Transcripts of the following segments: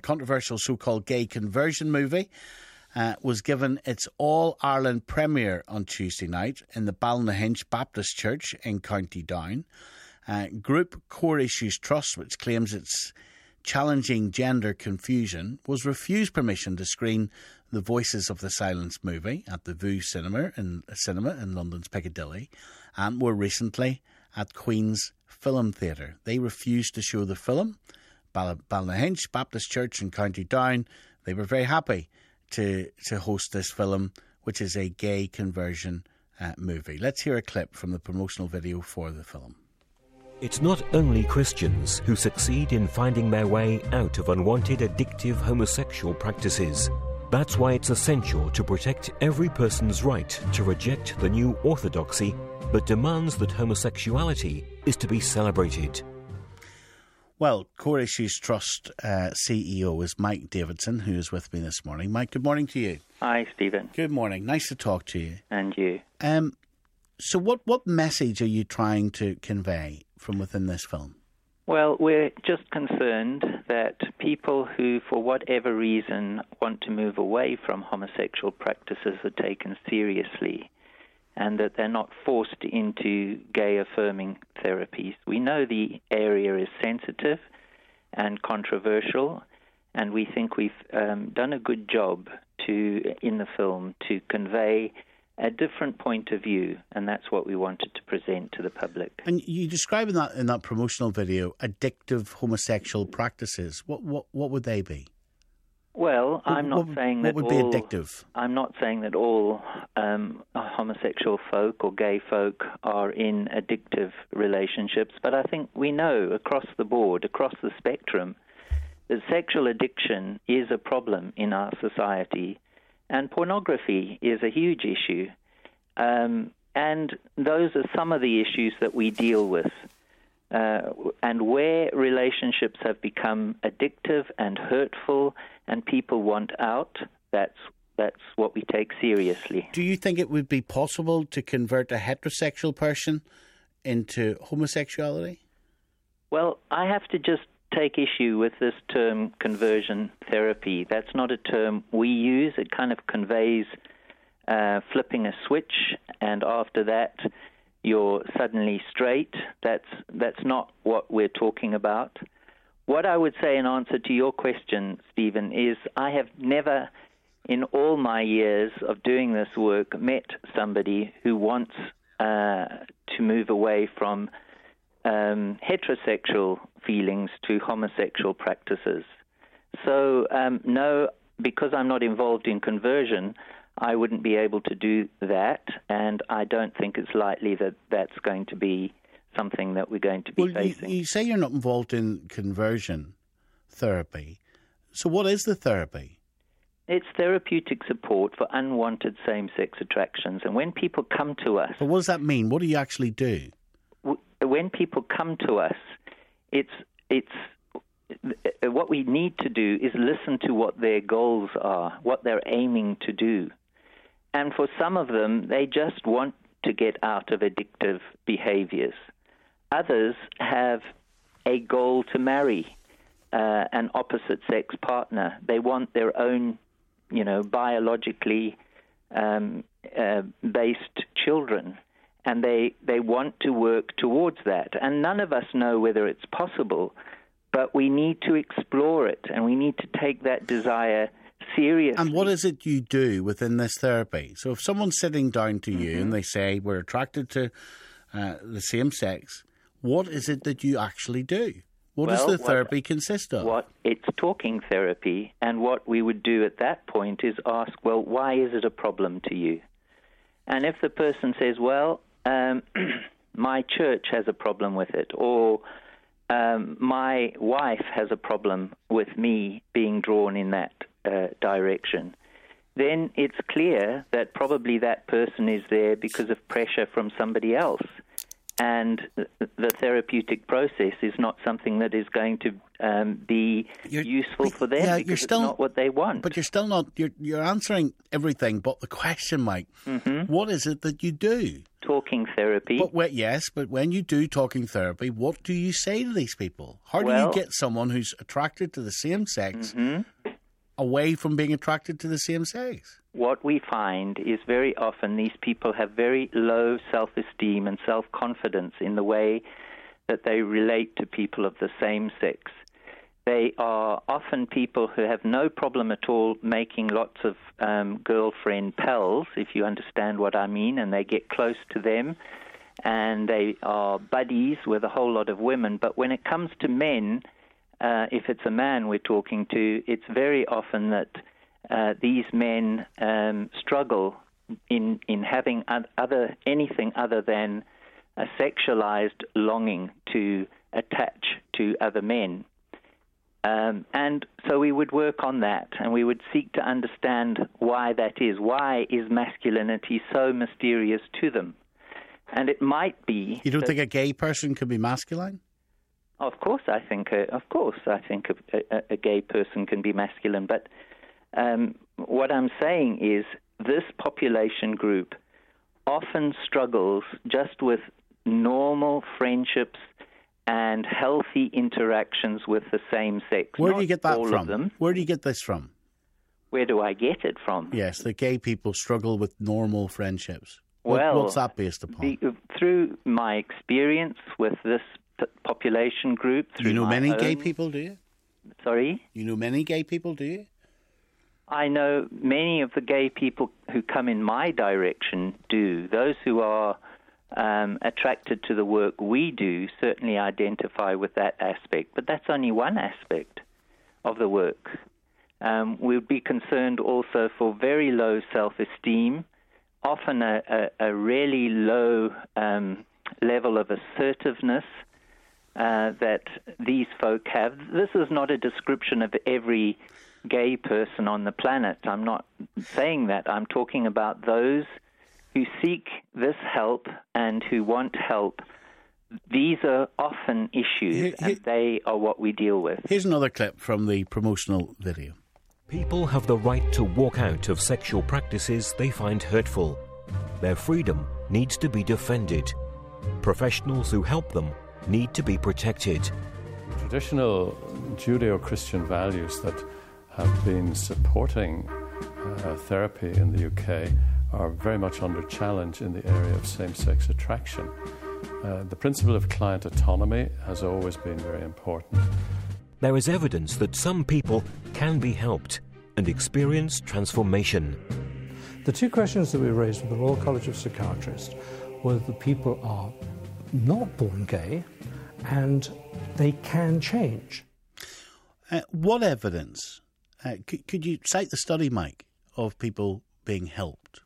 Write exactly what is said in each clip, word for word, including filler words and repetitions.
controversial so-called gay conversion movie uh, was given its All-Ireland premiere on Tuesday night in the Ballynahinch Baptist Church in County Down. Uh, Group Core Issues Trust, which claims it's challenging gender confusion, was refused permission to screen The Voices of the Silence movie at the Vue Cinema in, cinema in London's Piccadilly, and more recently at Queen's Film Theatre. They refused to show the film. Ball- Ballynahinch Baptist Church in County Down, they were very happy to, to host this film, which is a gay conversion uh, movie. Let's hear a clip from the promotional video for the film. It's not only Christians who succeed in finding their way out of unwanted addictive homosexual practices. That's why it's essential to protect every person's right to reject the new orthodoxy that demands that homosexuality is to be celebrated. Well, Core Issues Trust uh, C E O is Mike Davidson, who is with me this morning. Mike, good morning to you. Hi, Stephen. Good morning. Nice to talk to you. And you. Um, so what, what message are you trying to convey from within this film? Well, we're just concerned that people who, for whatever reason, want to move away from homosexual practices are taken seriously and that they're not forced into gay-affirming therapies. We know the area is sensitive and controversial, and we think we've um, done a good job to, in the film, to convey a different point of view, and that's what we wanted to present to the public. And you describe in that in that promotional video addictive homosexual practices. What what what would they be? Well, what, I'm not what, saying what that would all, be addictive. I'm not saying that all um, homosexual folk or gay folk are in addictive relationships, but I think we know across the board, across the spectrum, that sexual addiction is a problem in our society. And pornography is a huge issue. Um, and those are some of the issues that we deal with. Uh, and where relationships have become addictive and hurtful and people want out, that's that's what we take seriously. Do you think it would be possible to convert a heterosexual person into homosexuality? Well, I have to just take issue with this term conversion therapy. That's not a term we use. It kind of conveys uh, flipping a switch, and after that you're suddenly straight. That's that's not what we're talking about. What I would say in answer to your question, Stephen, is I have never, in all my years of doing this work, met somebody who wants uh, to move away from Um, heterosexual feelings to homosexual practices. So, um, no, because I'm not involved in conversion, I wouldn't be able to do that, and I don't think it's likely that that's going to be something that we're going to be well, facing. You, you say you're not involved in conversion therapy. So what is the therapy? It's therapeutic support for unwanted same-sex attractions, and when people come to us... But what does that mean? What do you actually do? When people come to us, it's it's what we need to do is listen to what their goals are, what they're aiming to do. And for some of them, they just want to get out of addictive behaviors. Others have a goal to marry uh, an opposite-sex partner. They want their own, you know, biologically um, uh, based children. And they, they want to work towards that. And none of us know whether it's possible, but we need to explore it, and we need to take that desire seriously. And what is it you do within this therapy? So if someone's sitting down to you mm-hmm. and they say, we're attracted to uh, the same sex, what is it that you actually do? What well, does the therapy what, consist of? What It's talking therapy, and what we would do at that point is ask, well, why is it a problem to you? And if the person says, well, Um, my church has a problem with it, or um, my wife has a problem with me being drawn in that uh, direction, then it's clear that probably that person is there because of pressure from somebody else. And the therapeutic process is not something that is going to um, be you're, useful for them yeah, because you're still, it's not what they want. But you're still not, you're, you're answering everything but the question, Mike. Mm-hmm. What is it that you do? talking therapy. But wait, yes, but when you do talking therapy, what do you say to these people? How do Well, you get someone who's attracted to the same sex mm-hmm. away from being attracted to the same sex? What we find is very often these people have very low self-esteem and self-confidence in the way that they relate to people of the same sex. They are often people who have no problem at all making lots of um, girlfriend pals, if you understand what I mean, and they get close to them, and they are buddies with a whole lot of women. But when it comes to men, uh, if it's a man we're talking to, it's very often that uh, these men um, struggle in, in having other anything other than a sexualized longing to attach to other men. Um, and so we would work on that, and we would seek to understand why that is. Why is masculinity so mysterious to them? And it might be... You don't that, think a gay person could be masculine? Of course, I think. A, of course, I think a, a, a gay person can be masculine. But um, what I'm saying is, this population group often struggles just with normal friendships and healthy interactions with the same sex. Where Not do you get that all from? Of them. Where do you get this from? Where do I get it from? Yes, the gay people struggle with normal friendships. Well, what, what's that based upon? The, through my experience with this p- population group, through you know my many own, gay people, do you? Sorry? You know many gay people, do you? I know many of the gay people who come in my direction do. Those who are um, attracted to the work we do certainly identify with that aspect, but that's only one aspect of the work. Um, we'll be concerned also for very low self-esteem, often a, a, a really low um, level of assertiveness uh, that these folk have. This is not a description of every gay person on the planet. I'm not saying that. I'm talking about those who seek this help and who want help. These are often issues, Here, here, and they are what we deal with. Here's another clip from the promotional video. People have the right to walk out of sexual practices they find hurtful. Their freedom needs to be defended. Professionals who help them need to be protected. Traditional Judeo-Christian values that have been supporting uh, therapy in the U K are very much under challenge in the area of same-sex attraction. Uh, the principle of client autonomy has always been very important. There is evidence that some people can be helped and experience transformation. The two questions that we raised with the Royal College of Psychiatrists were that people are not born gay and they can change. Uh, what evidence? Uh, could, could you cite the study, Mike, of people being helped?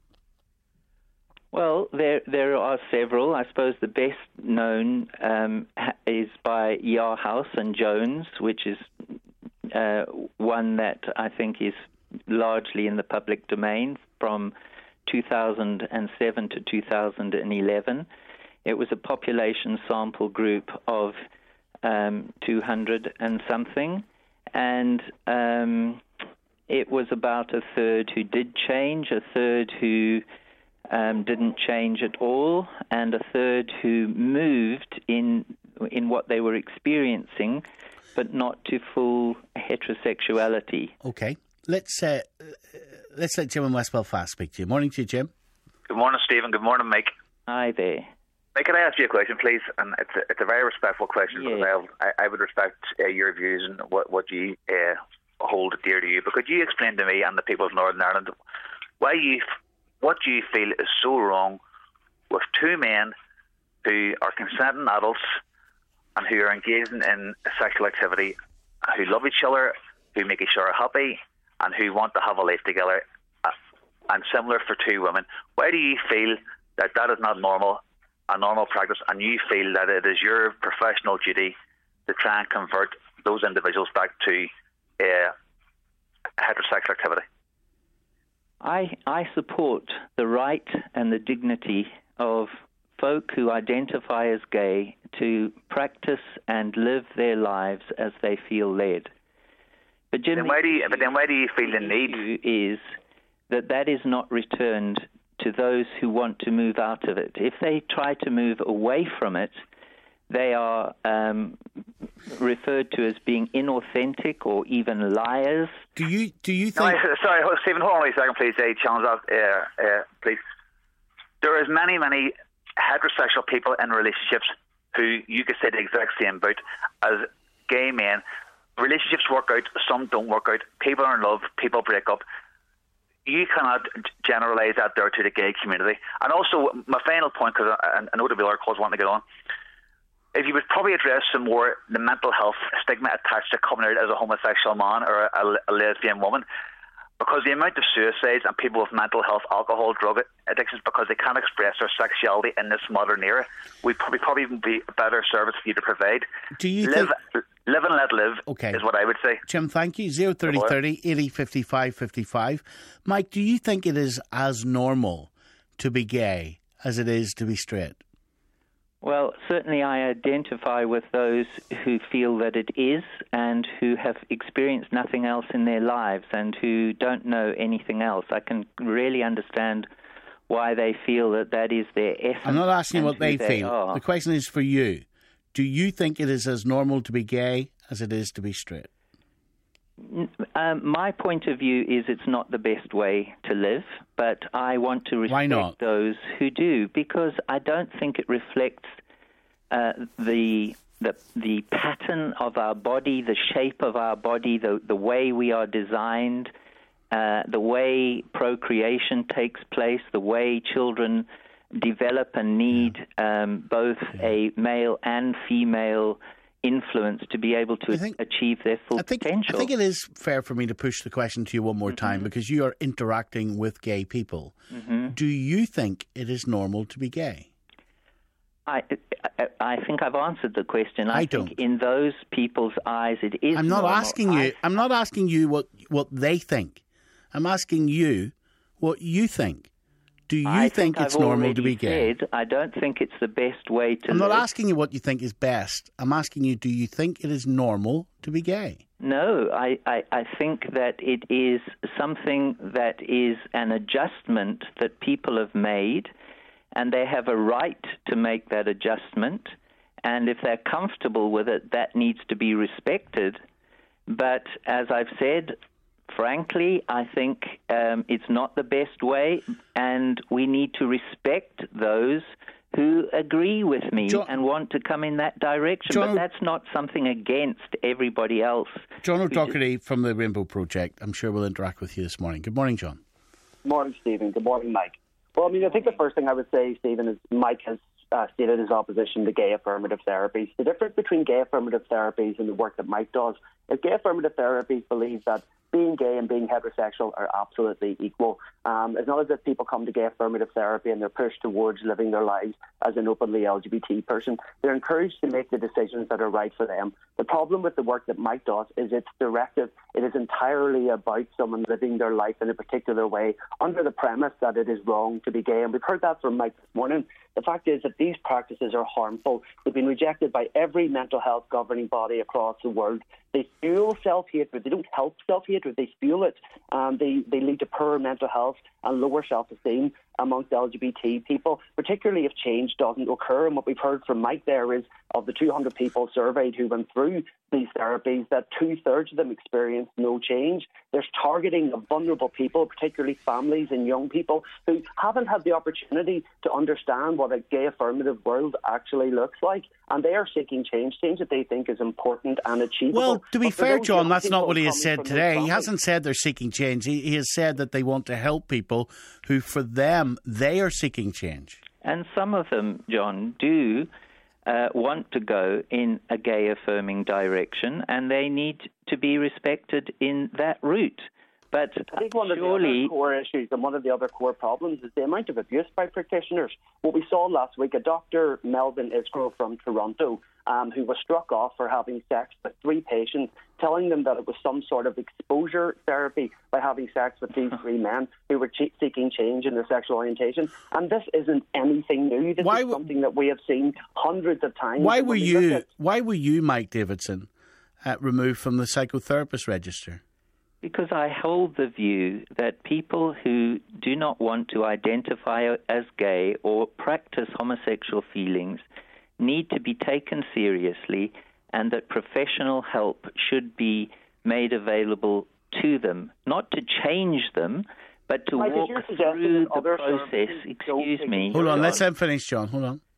Well, there there are several. I suppose the best known um, is by Yarhouse and Jones, which is uh, one that I think is largely in the public domain from two thousand seven to two thousand eleven. It was a population sample group of um, two hundred and something, and um, it was about a third who did change, a third who Um, didn't change at all, and a third who moved in in what they were experiencing, but not to full heterosexuality. Okay, let's uh, let's let Jim in West Belfast speak to you. Morning to you, Jim. Good morning, Stephen. Good morning, Mike. Hi there. Mike, can I ask you a question, please? And it's a, it's a very respectful question, Yeah. because I, I would respect uh, your views and what, what you uh, hold dear to you. But could you explain to me and the people of Northern Ireland why you, what you feel is so wrong with two men who are consenting adults and who are engaging in sexual activity, who love each other, who make each other happy, and who want to have a life together, uh, and similar for two women? Why do you feel that that is not normal, a normal practice, and you feel that it is your professional duty to try and convert those individuals back to uh, heterosexual activity? I, I support the right and the dignity of folk who identify as gay to practice and live their lives as they feel led. But, Jim, then why do you, but then why do you feel the need? Is that that is not returned to those who want to move out of it. If they try to move away from it, they are um, referred to as being inauthentic or even liars. Do you do you No, think? I, sorry, hold- Stephen, hold on a second, please. Uh, challenge that, uh, uh, please. There is many, many heterosexual people in relationships who you could say the exact same about as gay men. Relationships work out, some don't work out. People are in love, people break up. You cannot generalise that there to the gay community. And also, my final point, because I, I know there'll be other calls wanting to get on, if you would probably address some more the mental health stigma attached to coming out as a homosexual man or a, a lesbian woman, because the amount of suicides and people with mental health, alcohol, drug addictions, because they can't express their sexuality in this modern era, would probably probably even be a better service for you to provide. Do you live, think? live and let live Okay. is what I would say. Jim, thank you. Zero thirty thirty eighty fifty five fifty five. Mike, do you think it is as normal to be gay as it is to be straight? Well, certainly I identify with those who feel that it is and who have experienced nothing else in their lives and who don't know anything else. I can really understand why they feel that that is their essence. I'm not asking and what they, who feel. are. The question is for you. Do you think it is as normal to be gay as it is to be straight? Um, my point of view is it's not the best way to live, but I want to Why not? respect those who do, because I don't think it reflects uh, the the the pattern of our body, the shape of our body, the the way we are designed, uh, the way procreation takes place, the way children develop and need um, both a male and female influence to be able to think- achieve their full I think, potential. I think it is fair for me to push the question to you one more time because you are interacting with gay people. Mm-hmm. Do you think it is normal to be gay? I, I, I think I've answered the question. I, I think don't. in those people's eyes it is I'm not normal. asking you. I- I'm not asking you what, what they think. I'm asking you what you think. Do you I think, think it's I've normal to already be gay? said I don't think it's the best way to I'm not live. asking you what you think is best. I'm asking you, do you think it is normal to be gay? No, I, I, I think that it is something that is an adjustment that people have made, and they have a right to make that adjustment. And if they're comfortable with it, that needs to be respected. But as I've said, frankly, I think um, it's not the best way, and we need to respect those who agree with me John- and want to come in that direction. John- but that's not something against everybody else. John who O'Doherty from the Rainbow Project, I'm sure will interact with you this morning. Good morning, John. Morning, Stephen. Good morning, Mike. Well, I mean, I think the first thing I would say, Stephen, is Mike has uh, stated his opposition to gay affirmative therapies. The difference between gay affirmative therapies and the work that Mike does is gay affirmative therapies believe that being gay and being heterosexual are absolutely equal. Um, it's not as if people come to gay affirmative therapy and they're pushed towards living their lives as an openly L G B T person. They're encouraged to make the decisions that are right for them. The problem with the work that Mike does is it's directive. It is entirely about someone living their life in a particular way under the premise that it is wrong to be gay. And we've heard that from Mike this morning. The fact is that these practices are harmful. They've been rejected by every mental health governing body across the world. They fuel self-hatred. They don't help self-hatred. They fuel it. Um, they, they lead to poorer mental health and lower self-esteem amongst L G B T people, particularly if change doesn't occur. And what we've heard from Mike there is of the two hundred people surveyed who went through these therapies, that two-thirds of them experienced no change. There's targeting of vulnerable people, particularly families and young people who haven't had the opportunity to understand what a gay affirmative world actually looks like. And they are seeking change, change that they think is important and achievable. Well, to be But for fair, those John, young that's not people what he has coming said from those today. He families- hasn't said they're seeking change. He, he has said that they want to help people who, for them, they are seeking change. And some of them, John, do uh, want to go in a gay affirming direction, and they need to be respected in that route. But I think one of the surely, other core issues and one of the other core problems is the amount of abuse by practitioners. What we saw last week, a Doctor Melvin Isgrove from Toronto, um, who was struck off for having sex with three patients, telling them that it was some sort of exposure therapy by having sex with these three men who were che- seeking change in their sexual orientation. And this isn't anything new. This Why is w- something that we have seen hundreds of times. Why And were when we look you? at- Why were you, Mike Davidson, uh, removed from the psychotherapist register? Because I hold the view that people who do not want to identify as gay or practice homosexual feelings need to be taken seriously, and that professional help should be made available to them, not to change them, but to Mike, walk through the process. Excuse me. Hold on, let's let him finish, John. Hold on.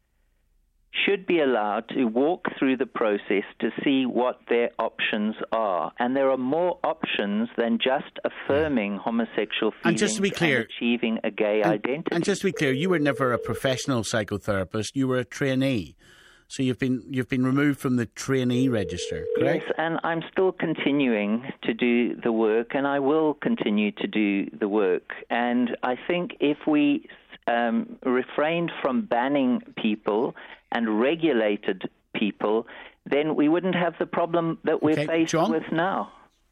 Should be allowed to walk through the process to see what their options are. And there are more options than just affirming homosexual feelings and, just to be clear, and achieving a gay and, identity. And just to be clear, you were never a professional psychotherapist. You were a trainee. So you've been you've been removed from the trainee register, correct? Yes, and I'm still continuing to do the work, and I will continue to do the work. And I think if we um, refrained from banning people and regulated people, then we wouldn't have the problem that we're okay, faced John? with now.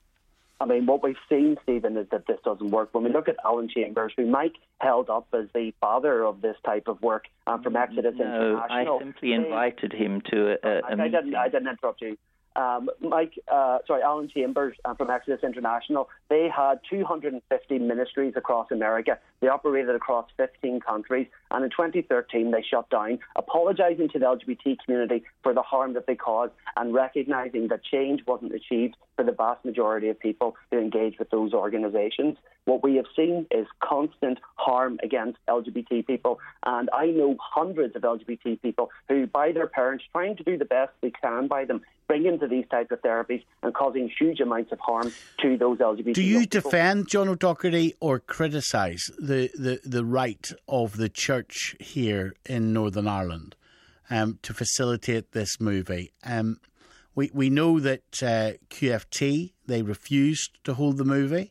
I mean, what we've seen, Stephen, is that this doesn't work. When we look at Alan Chambers, who Mike held up as the father of this type of work um, from Exodus no, International. I simply invited him to a, a, a I, I didn't. I didn't interrupt you. Um, Mike, uh, sorry, Alan Chambers uh, from Exodus International, they had two hundred fifty ministries across America. They operated across fifteen countries, and in twenty thirteen they shut down, apologising to the L G B T community for the harm that they caused and recognising that change wasn't achieved for the vast majority of people who engage with those organisations. What we have seen is constant harm against L G B T people, and I know hundreds of L G B T people who, by their parents, trying to do the best they can by them, bring into these types of therapies and causing huge amounts of harm to those L G B T people. Do you people. defend John O'Doherty or criticise the, the, the right of the church here in Northern Ireland um, to facilitate this movie? Um, we, we know that uh, Q F T, they refused to hold the movie.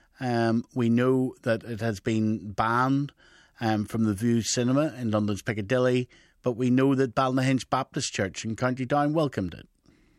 Um, we know that it has been banned um, from the View Cinema in London's Piccadilly, but we know that Ballynahinch Baptist Church in County Down welcomed it.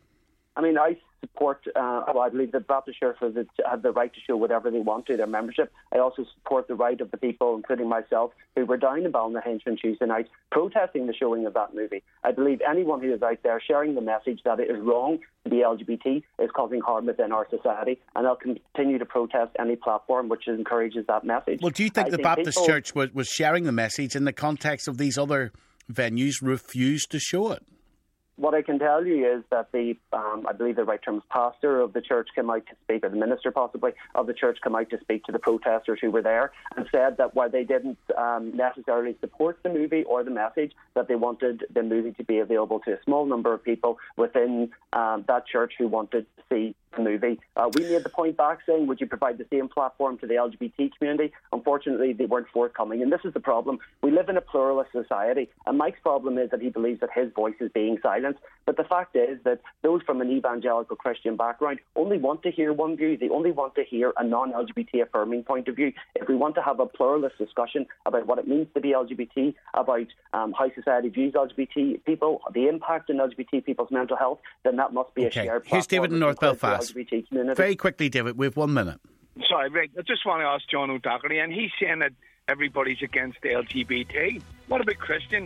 I mean, I support, uh, well, I believe that Baptist churches have the right to show whatever they want to their membership. I also support the right of the people, including myself, who were down in Ballynahinch on Tuesday night protesting the showing of that movie. I believe anyone who is out there sharing the message that it is wrong to be L G B T is causing harm within our society, and I'll continue to protest any platform which encourages that message. Well, do you think I the think Baptist people, Church was, was sharing the message in the context of these other venues refused to show it? What I can tell you is that the, um, I believe the right term is pastor of the church came out to speak, or the minister possibly of the church came out to speak to the protesters who were there and said that while they didn't um, necessarily support the movie or the message, that they wanted the movie to be available to a small number of people within um, that church who wanted to see the movie. Uh, we made the point back saying, would you provide the same platform to the L G B T community? Unfortunately, they weren't forthcoming, and this is the problem. We live in a pluralist society, and Mike's problem is that he believes that his voice is being silenced. But the fact is that those from an evangelical Christian background only want to hear one view. They only want to hear a non-L G B T affirming point of view. If we want to have a pluralist discussion about what it means to be L G B T, about um, how society views L G B T people, the impact on L G B T people's mental health, then that must be okay. a shared platform. Here's David in North Belfast. L G B T community. Very quickly, David, we have one minute. Sorry, Rick, I just want to ask John O'Doherty, and he's saying that everybody's against the L G B T. What about Christians?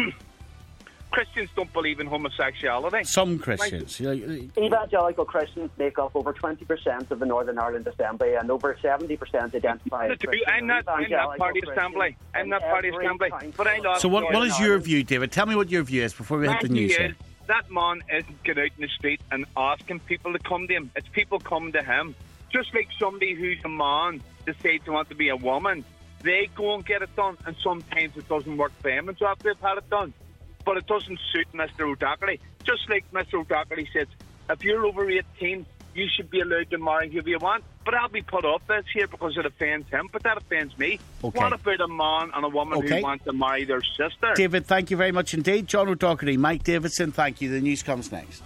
Christians don't believe in homosexuality. Some Christians. Like, evangelical Christians make up over twenty percent of the Northern Ireland Assembly, and over seventy percent identify as Christian. I'm not, I'm not party assembly. I'm not party assembly. But I lost so what, what is your view, David? Tell me what your view is before we hit the news here. That man isn't get out in the street and asking people to come to him. It's people coming to him. Just like somebody who's a man decides to want to be a woman, they go and get it done, and sometimes it doesn't work for them, and so after they've had it done. But it doesn't suit Mister O'Doherty. Just like Mister O'Doherty says, if you're over eighteen, you should be allowed to marry whoever you want. But I'll be put off this here because it offends him, but that offends me. Okay. What about a man and a woman okay. who want to marry their sister? David, thank you very much indeed. John O'Doherty, Mike Davidson, thank you. The news comes next.